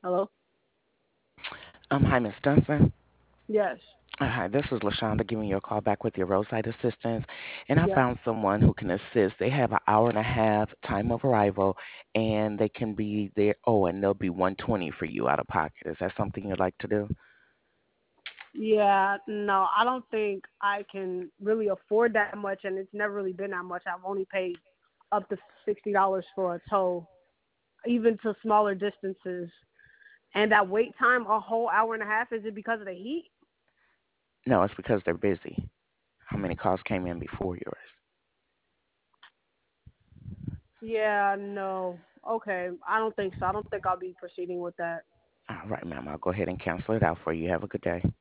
Hello? Hi, Miss Dunson. Yes. Hi, this is LaShonda giving you a call back with your roadside assistance, and I Yes. found someone who can assist. They have an hour and a half time of arrival, and they can be there. Oh, and they'll be 120 for you out of pocket. Is that something you'd like to do? Yeah, no, I don't think I can really afford that much, and it's never really been that much. I've only paid up to $60 for a tow, even to smaller distances. And that wait time, a whole hour and a half, is it because of the heat? No, it's because they're busy. How many calls came in before yours? Yeah, no. Okay, I don't think so. I don't think I'll be proceeding with that. All right, ma'am. I'll go ahead and cancel it out for you. Have a good day.